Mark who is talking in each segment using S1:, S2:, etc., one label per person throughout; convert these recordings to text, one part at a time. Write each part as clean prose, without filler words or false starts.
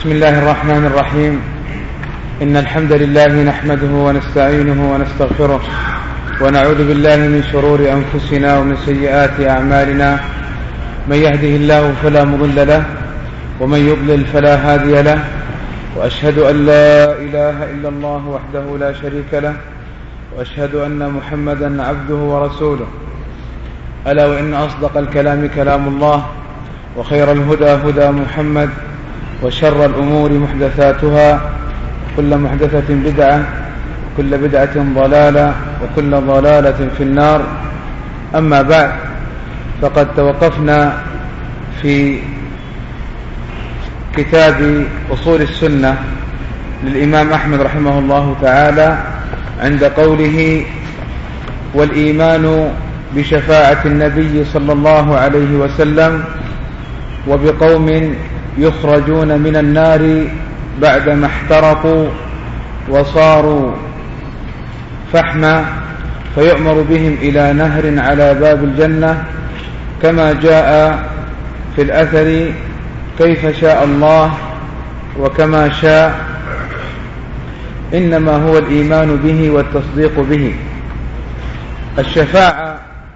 S1: بسم الله الرحمن الرحيم. إن الحمد لله نحمده ونستعينه ونستغفره ونعوذ بالله من شرور أنفسنا ومن سيئات أعمالنا. من يهده الله فلا مضل له ومن يضلل فلا هادي له، وأشهد أن لا إله إلا الله وحده لا شريك له، وأشهد أن محمدا عبده ورسوله. ألا وإن أصدق الكلام كلام الله، وخير الهدى هدى محمد، وشر الأمور محدثاتها، كل محدثة بدعة، وكل بدعة ضلالة، وكل ضلالة في النار. أما بعد، فقد توقفنا في كتاب أصول السنة للإمام أحمد رحمه الله تعالى عند قوله: والإيمان بشفاعة النبي صلى الله عليه وسلم وبقوم يخرجون من النار بعدما احترقوا وصاروا فحما، فيؤمر بهم إلى نهر على باب الجنة، كما جاء في الأثر: كيف شاء الله وكما شاء، إنما هو الإيمان به والتصديق به. الشفاعة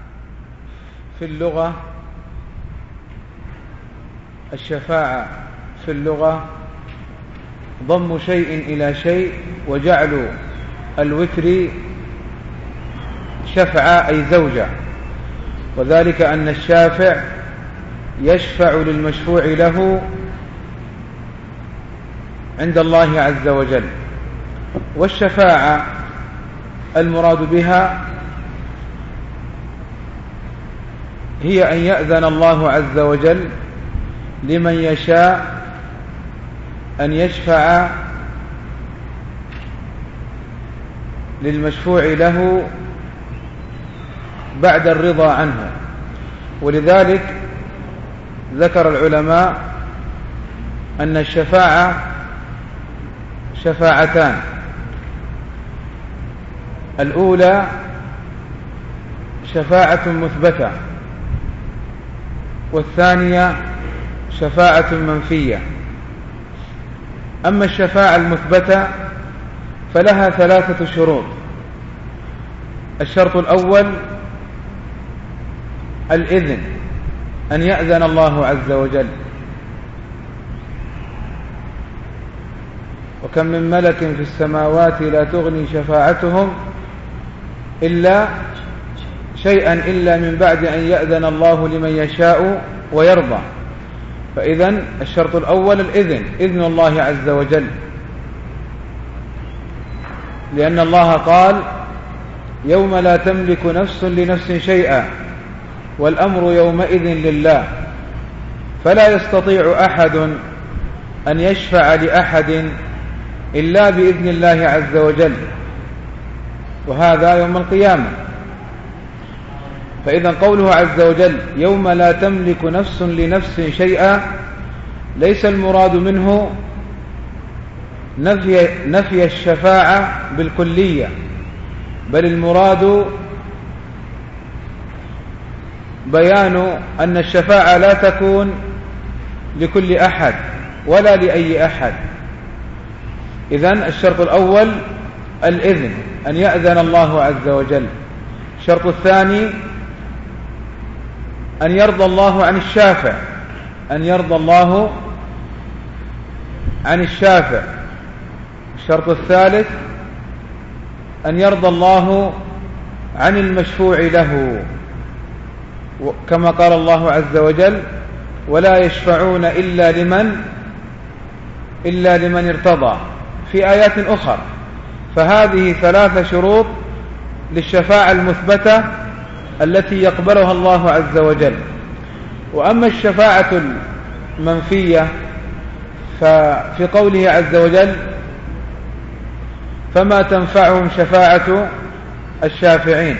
S1: في اللغة ضم شيء إلى شيء، وجعل الوتر شفعة أي زوجة، وذلك أن الشافع يشفع للمشفوع له عند الله عز وجل. والشفاعة المراد بها هي أن يأذن الله عز وجل لمن يشاء أن يشفع للمشفوع له بعد الرضا عنه. ولذلك ذكر العلماء أن الشفاعة شفاعتان: الأولى شفاعة مثبتة، والثانية شفاعة منفية. أما الشفاعة المثبتة فلها 3 شروط. الشرط الأول الإذن، أن يأذن الله عز وجل. وكم من ملك في السماوات لا تغني شفاعتهم إلا شيئا إلا من بعد أن يأذن الله لمن يشاء ويرضى. فإذن الشرط الأول الإذن، إذن الله عز وجل، لأن الله قال: يوم لا تملك نفس لنفس شيئا والأمر يومئذ لله، فلا يستطيع أحد أن يشفع لأحد إلا بإذن الله عز وجل، وهذا يوم القيامة. فإذا قوله عز وجل: يوم لا تملك نفس لنفس شيئا، ليس المراد منه نفي الشفاعة بالكلية، بل المراد بيان أن الشفاعة لا تكون لكل أحد ولا لأي أحد. إذن الشرط الأول الإذن، أن يأذن الله عز وجل. الشرط الثاني أن يرضى الله عن الشافع، أن يرضى الله عن الشافع. الشرط الثالث أن يرضى الله عن المشفوع له، كما قال الله عز وجل: ولا يشفعون إلا لمن ارتضى، في آيات أخرى. فهذه 3 شروط للشفاعة المثبتة التي يقبلها الله عز وجل. وأما الشفاعة المنفية ففي قوله عز وجل: فما تنفعهم شفاعة الشافعين،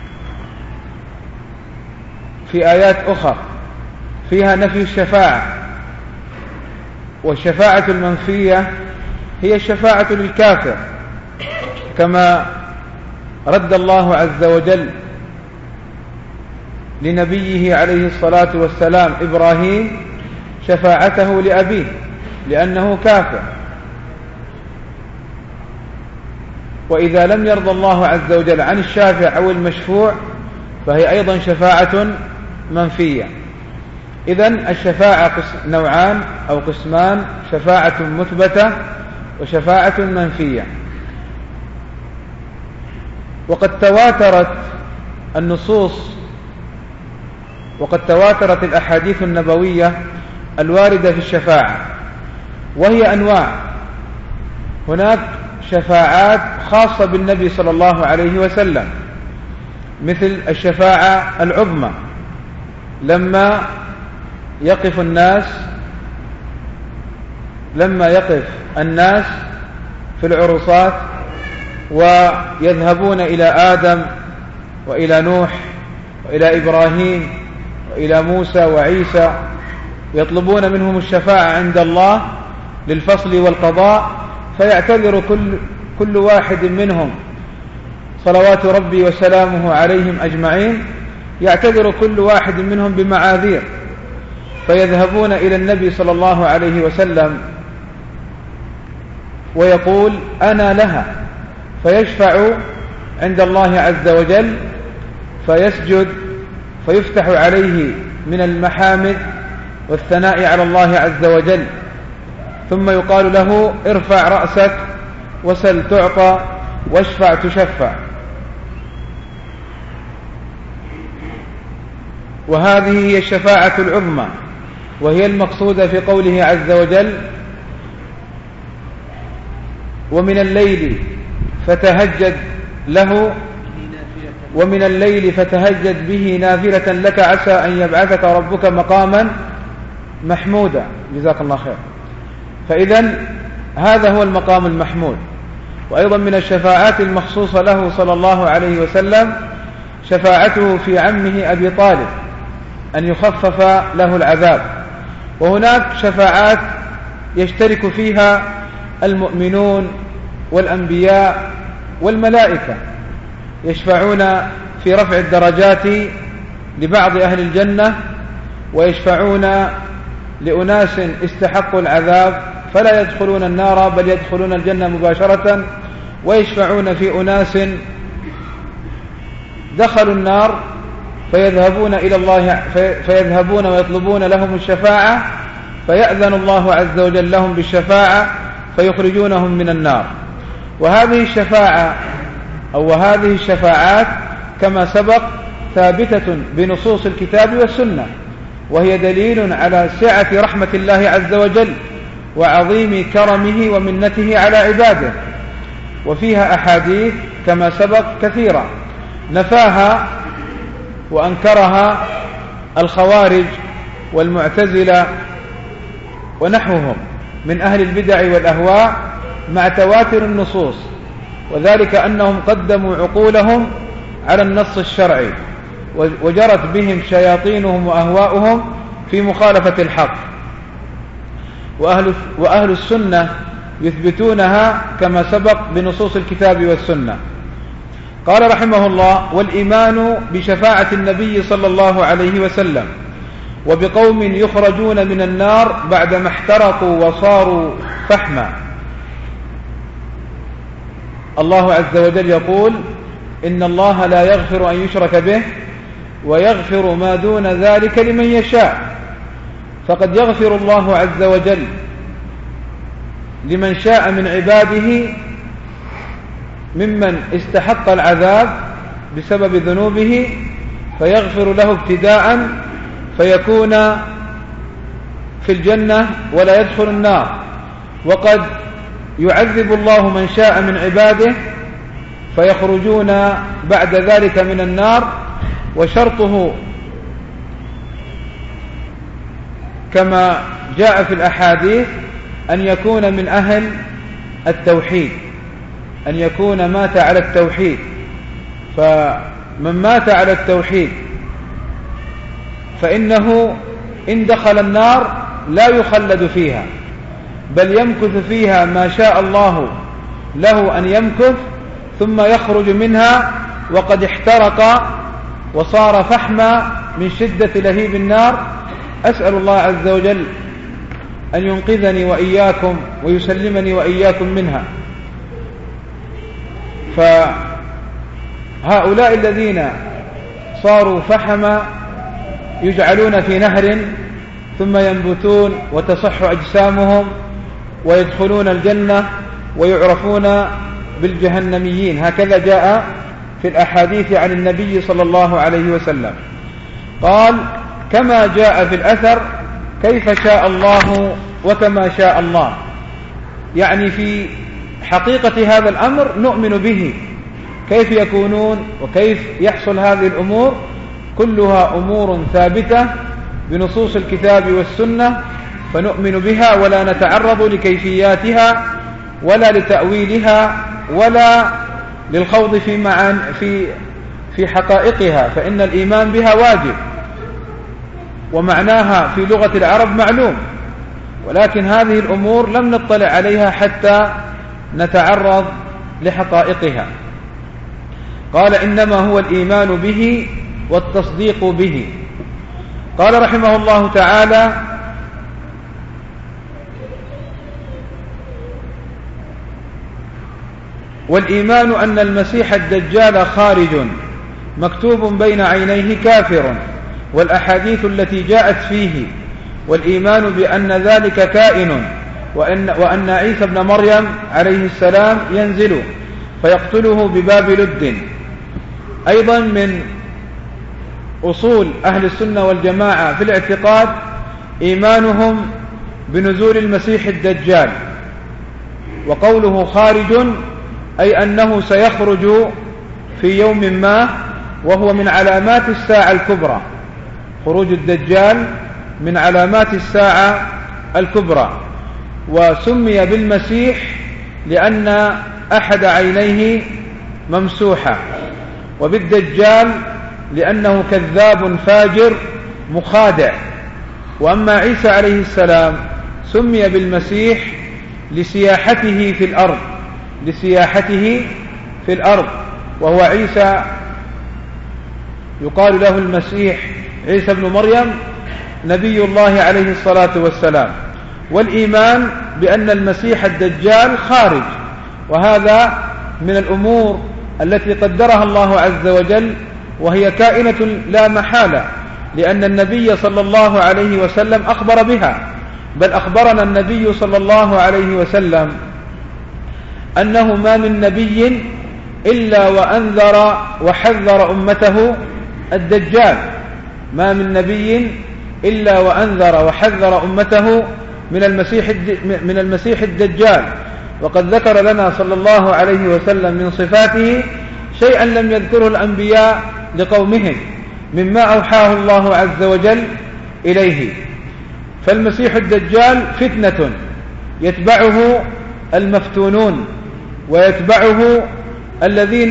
S1: في آيات أخرى فيها نفي الشفاعة. والشفاعة المنفية هي الشفاعة للكافر، كما رد الله عز وجل لنبيه عليه الصلاة والسلام إبراهيم شفاعته لأبيه، لأنه كافر. وإذا لم يرضى الله عز وجل عن الشافع أو المشفوع فهي أيضا شفاعة منفية. إذن الشفاعة نوعان أو قسمان: شفاعة مثبتة وشفاعة منفية. وقد تواترت النصوص وقد تواترت الأحاديث النبوية الواردة في الشفاعة، وهي أنواع. هناك شفاعات خاصة بالنبي صلى الله عليه وسلم، مثل الشفاعة العظمى لما يقف الناس في العرصات ويذهبون إلى آدم وإلى نوح وإلى إبراهيم وإلى موسى وعيسى، يطلبون منهم الشفاعة عند الله للفصل والقضاء، فيعتذر كل واحد منهم صلوات ربي وسلامه عليهم أجمعين، يعتذر كل واحد منهم بمعاذير، فيذهبون إلى النبي صلى الله عليه وسلم ويقول: أنا لها، فيشفع عند الله عز وجل، فيسجد، فيفتح عليه من المحامد والثناء على الله عز وجل، ثم يقال له: ارفع رأسك وسل تعطى واشفع تشفع. وهذه هي الشفاعة العظمى، وهي المقصودة في قوله عز وجل: ومن الليل فتهجد به نافلة لك عسى أن يبعثك ربك مقاما محمودا. جزاك الله خير. فإذن هذا هو المقام المحمود. وأيضا من الشفاعات المخصوصة له صلى الله عليه وسلم شفاعته في عمه أبي طالب أن يخفف له العذاب. وهناك شفاعات يشترك فيها المؤمنون والأنبياء والملائكة، يشفعون في رفع الدرجات لبعض أهل الجنة، ويشفعون لأناس استحقوا العذاب فلا يدخلون النار بل يدخلون الجنة مباشرة، ويشفعون في أناس دخلوا النار فيذهبون إلى الله فيذهبون ويطلبون لهم الشفاعة، فيأذن الله عز وجل لهم بالشفاعة فيخرجونهم من النار. وهذه الشفاعات كما سبق ثابتة بنصوص الكتاب والسنة، وهي دليل على سعة رحمة الله عز وجل وعظيم كرمه ومنته على عباده. وفيها أحاديث كما سبق كثيرة نفاها وأنكرها الخوارج والمعتزلة ونحوهم من أهل البدع والأهواء مع تواتر النصوص، وذلك أنهم قدموا عقولهم على النص الشرعي، وجرت بهم شياطينهم وأهواؤهم في مخالفة الحق. وأهل السنة يثبتونها كما سبق بنصوص الكتاب والسنة. قال رحمه الله: والإيمان بشفاعة النبي صلى الله عليه وسلم وبقوم يخرجون من النار بعدما احترقوا وصاروا فحما. الله عز وجل يقول: إن الله لا يغفر أن يشرك به ويغفر ما دون ذلك لمن يشاء. فقد يغفر الله عز وجل لمن شاء من عباده ممن استحق العذاب بسبب ذنوبه، فيغفر له ابتداء فيكون في الجنة ولا يدخل النار. وقد يعذب الله من شاء من عباده فيخرجون بعد ذلك من النار، وشرطه كما جاء في الأحاديث أن يكون من أهل التوحيد، أن يكون مات على التوحيد. فمن مات على التوحيد فإنه إن دخل النار لا يخلد فيها، بل يمكث فيها ما شاء الله له أن يمكث، ثم يخرج منها وقد احترق وصار فحما من شدة لهيب النار. أسأل الله عز وجل أن ينقذني وإياكم ويسلمني وإياكم منها. فهؤلاء الذين صاروا فحما يجعلون في نهر ثم ينبتون وتصح أجسامهم ويدخلون الجنة ويعرفون بالجهنميين، هكذا جاء في الأحاديث عن النبي صلى الله عليه وسلم. قال: كما جاء في الأثر كيف شاء الله وكما شاء الله، يعني في حقيقة هذا الأمر نؤمن به، كيف يكونون وكيف يحصل هذه الأمور كلها أمور ثابتة بنصوص الكتاب والسنة، فنؤمن بها ولا نتعرض لكيفياتها ولا لتأويلها ولا للخوض في حقائقها، فإن الإيمان بها واجب ومعناها في لغة العرب معلوم، ولكن هذه الأمور لم نطلع عليها حتى نتعرض لحقائقها. قال: إنما هو الإيمان به والتصديق به. قال رحمه الله تعالى: والإيمان أن المسيح الدجال خارج مكتوب بين عينيه كافر، والأحاديث التي جاءت فيه، والإيمان بأن ذلك كائن، وأن عيسى ابن مريم عليه السلام ينزل فيقتله بباب لد. أيضا من أصول أهل السنة والجماعة في الاعتقاد إيمانهم بنزول المسيح الدجال، وقوله خارج أي أنه سيخرج في يوم ما، وهو من علامات الساعة الكبرى. خروج الدجال من علامات الساعة الكبرى. وسمي بالمسيح لأن أحد عينيه ممسوحة، وبالدجال لأنه كذاب فاجر مخادع. وأما عيسى عليه السلام سمي بالمسيح لسياحته في الأرض، وهو عيسى يقال له المسيح عيسى ابن مريم نبي الله عليه الصلاة والسلام. والإيمان بأن المسيح الدجال خارج، وهذا من الأمور التي قدرها الله عز وجل، وهي كائنة لا محالة، لأن النبي صلى الله عليه وسلم أخبر بها. بل أخبرنا النبي صلى الله عليه وسلم أنه ما من نبي إلا وأنذر وحذر أمته الدجال، ما من نبي إلا وأنذر وحذر أمته من المسيح الدجال. وقد ذكر لنا صلى الله عليه وسلم من صفاته شيئا لم يذكره الأنبياء لقومهم مما أوحاه الله عز وجل إليه. فالمسيح الدجال فتنة يتبعه المفتونون، ويتبعه الذين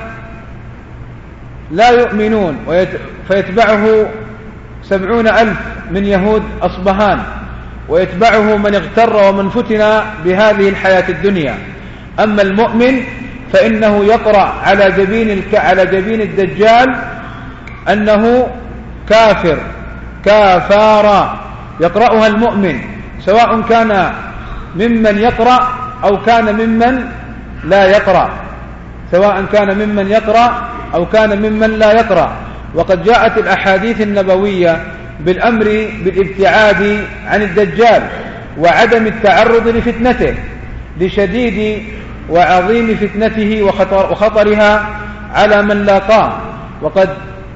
S1: لا يؤمنون، فيتبعه 70,000 من يهود أصبهان، ويتبعه من اغتر ومن فتن بهذه الحياة الدنيا. أما المؤمن فإنه يقرأ على جبين الدجال أنه كافر كافارا، يقرأها المؤمن، سواء كان ممن يقرأ أو كان ممن لا يقرأ، أو كان ممن لا يقرأ. وقد جاءت الأحاديث النبوية بالأمر بالابتعاد عن الدجال وعدم التعرض لفتنته، لشديد وعظيم فتنته وخطرها على من لاقاه. وقد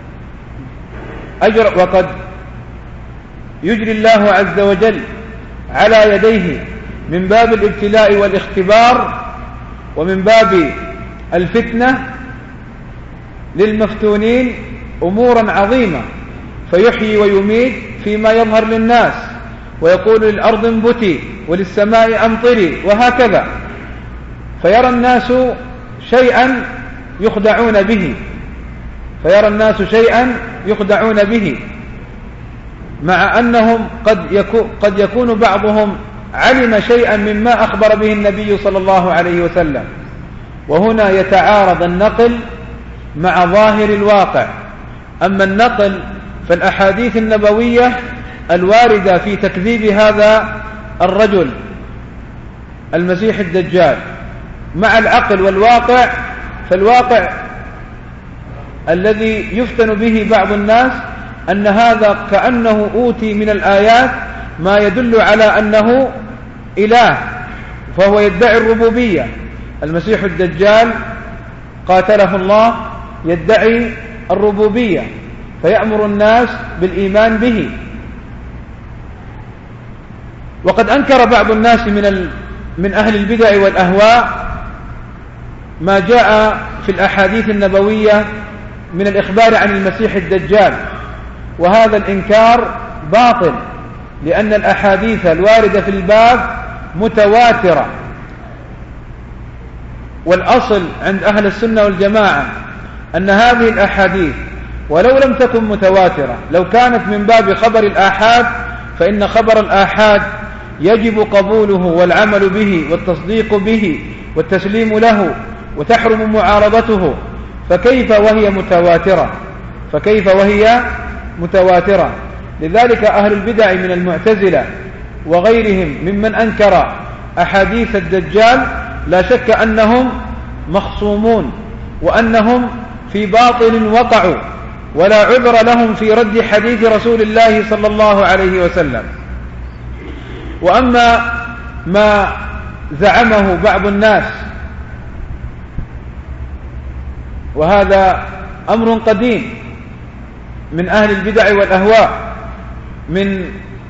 S1: يجري الله عز وجل على يديه من باب الابتلاء والاختبار ومن باب الفتنة للمفتونين أمورا عظيمة، فيحيي ويميت فيما يظهر للناس، ويقول للأرض انبتي وللسماء أمطري، وهكذا. فيرى الناس شيئا يخدعون به، مع أنهم قد يكون بعضهم علم شيئا مما أخبر به النبي صلى الله عليه وسلم. وهنا يتعارض النقل مع ظاهر الواقع. أما النقل فالأحاديث النبوية الواردة في تكذيب هذا الرجل المسيح الدجال مع العقل والواقع، فالواقع الذي يفتن به بعض الناس أن هذا كأنه أوتي من الآيات ما يدل على أنه إله، فهو يدعي الربوبية. المسيح الدجال قاتله الله يدعي الربوبية، فيأمر الناس بالإيمان به. وقد أنكر بعض الناس من أهل البدع والأهواء ما جاء في الأحاديث النبوية من الإخبار عن المسيح الدجال، وهذا الإنكار باطل، لأن الأحاديث الواردة في الباب متواترة. والأصل عند أهل السنة والجماعة أن هذه الأحاديث ولو لم تكن متواترة، لو كانت من باب خبر الآحاد، فإن خبر الآحاد يجب قبوله والعمل به والتصديق به والتسليم له، وتحرم معارضته، فكيف وهي متواترة؟ لذلك أهل البدع من المعتزلة وغيرهم ممن أنكر أحاديث الدجال لا شك أنهم مخصومون، وأنهم في باطل وقعوا، ولا عذر لهم في رد حديث رسول الله صلى الله عليه وسلم. وأما ما زعمه بعض الناس، وهذا أمر قديم من أهل البدع والأهواء من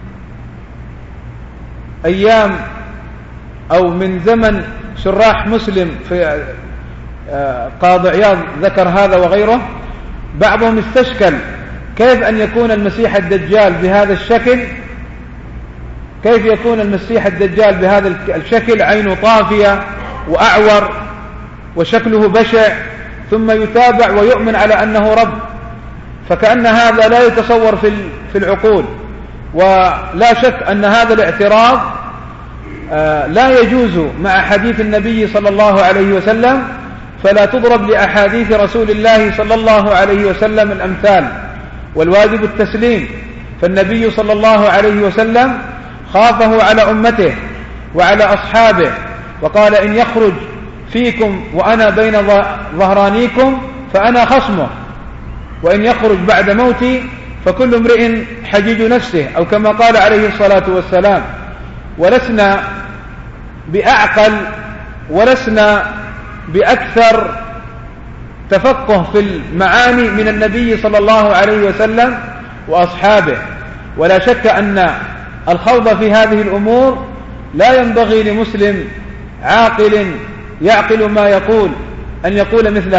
S1: أيام أو من زمن شراح مسلم، في قاضي عياض ذكر هذا وغيره. بعضهم استشكل كيف أن يكون المسيح الدجال بهذا الشكل، كيف يكون المسيح الدجال بهذا الشكل، عينه طافية وأعور وشكله بشع، ثم يتابع ويؤمن على أنه رب، فكأن هذا لا يتصور في العقول. ولا شك أن هذا الاعتراض لا يجوز مع حديث النبي صلى الله عليه وسلم، فلا تضرب لأحاديث رسول الله صلى الله عليه وسلم الأمثال، والواجب التسليم. فالنبي صلى الله عليه وسلم خافه على أمته وعلى أصحابه، وقال: إن يخرج فيكم وأنا بين ظهرانيكم فأنا خصمه، وإن يخرج بعد موتي فكل امرئ حجيج نفسه، أو كما قال عليه الصلاة والسلام. ولسنا بأعقل ولسنا بأكثر تفقه في المعاني من النبي صلى الله عليه وسلم وأصحابه، ولا شك أن الخوض في هذه الأمور لا ينبغي لمسلم عاقل يعقل ما يقول أن يقول مثل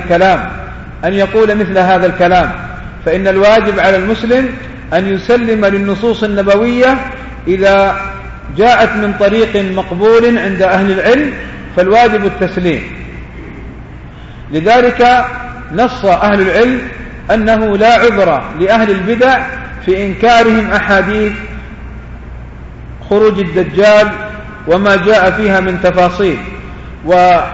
S1: هذا الكلام، فإن الواجب على المسلم أن يسلم للنصوص النبوية إذا جاءت من طريق مقبول عند أهل العلم، فالواجب التسليم. لذلك نص أهل العلم أنه لا عذر لأهل البدع في إنكارهم أحاديث خروج الدجال وما جاء فيها من تفاصيل. ومن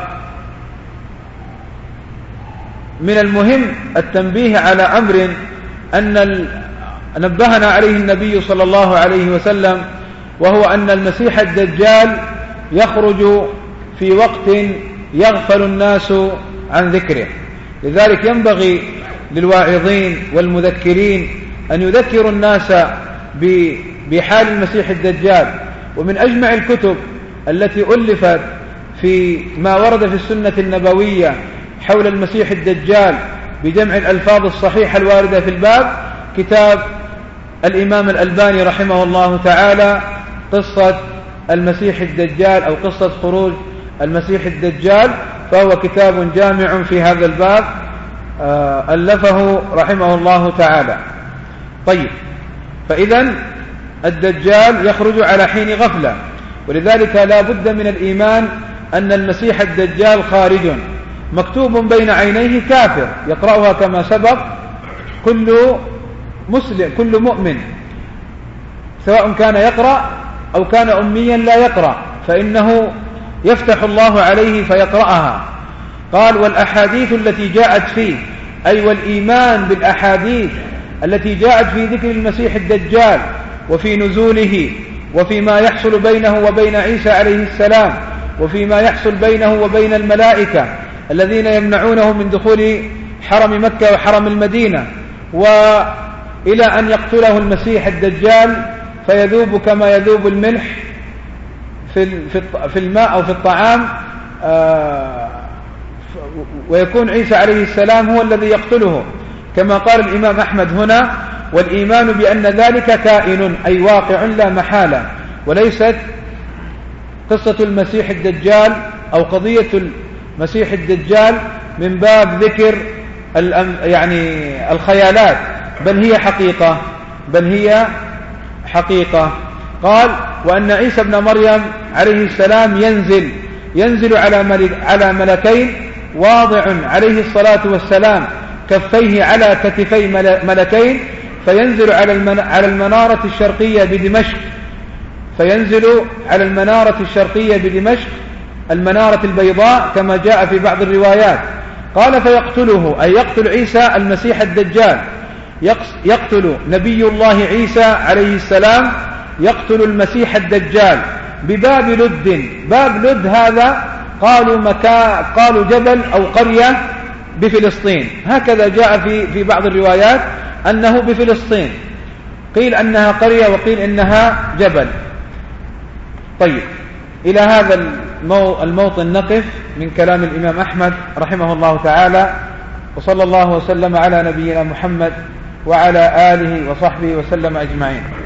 S1: المهم التنبيه على أمر أن نبهنا عليه النبي صلى الله عليه وسلم، وهو أن المسيح الدجال يخرج في وقت يغفل الناس عن ذكره. لذلك ينبغي للواعظين والمذكرين أن يذكروا الناس بحال المسيح الدجال. ومن أجمع الكتب التي ألفت في ما ورد في السنة النبوية حول المسيح الدجال بجمع الألفاظ الصحيحة الواردة في الباب كتاب الإمام الألباني رحمه الله تعالى، قصة المسيح الدجال أو قصة خروج المسيح الدجال، فهو كتاب جامع في هذا الباب ألفه رحمه الله تعالى. طيب، فإذن الدجال يخرج على حين غفلة، ولذلك لا بد من الإيمان أن المسيح الدجال خارج مكتوب بين عينيه كافر يقرأها كما سبق كل مسلم كل مؤمن، سواء كان يقرأ أو كان أميا لا يقرأ، فإنه يفتح الله عليه فيقرأها. قال: والأحاديث التي جاءت فيه، أي والإيمان بالأحاديث التي جاءت في ذكر المسيح الدجال وفي نزوله وفيما يحصل بينه وبين عيسى عليه السلام، وفيما يحصل بينه وبين الملائكة الذين يمنعونه من دخول حرم مكة وحرم المدينة، وإلى أن يقتله المسيح الدجال فيذوب كما يذوب الملح في الماء أو في الطعام، ويكون عيسى عليه السلام هو الذي يقتله كما قال الإمام أحمد هنا: والإيمان بأن ذلك كائن أي واقع لا محالة. وليست قصة المسيح الدجال أو قضية المسيح الدجال من باب ذكر يعني الخيالات، بل هي حقيقة. قال: وأن عيسى ابن مريم عليه السلام ينزل على ملكين، واضع عليه الصلاة والسلام كفيه على كتفي ملكين، فينزل على المنارة الشرقية بدمشق، المنارة البيضاء كما جاء في بعض الروايات. قال: فيقتله أي يقتل عيسى المسيح الدجال، يقتل نبي الله عيسى عليه السلام، يقتل المسيح الدجال بباب لد. باب لد هذا قالوا جبل أو قرية بفلسطين، هكذا جاء في بعض الروايات أنه بفلسطين، قيل أنها قرية وقيل إنها جبل. طيب، إلى هذا الموطن نقف من كلام الإمام أحمد رحمه الله تعالى، وصلى الله وسلم على نبينا محمد وعلى آله وصحبه وسلم أجمعين.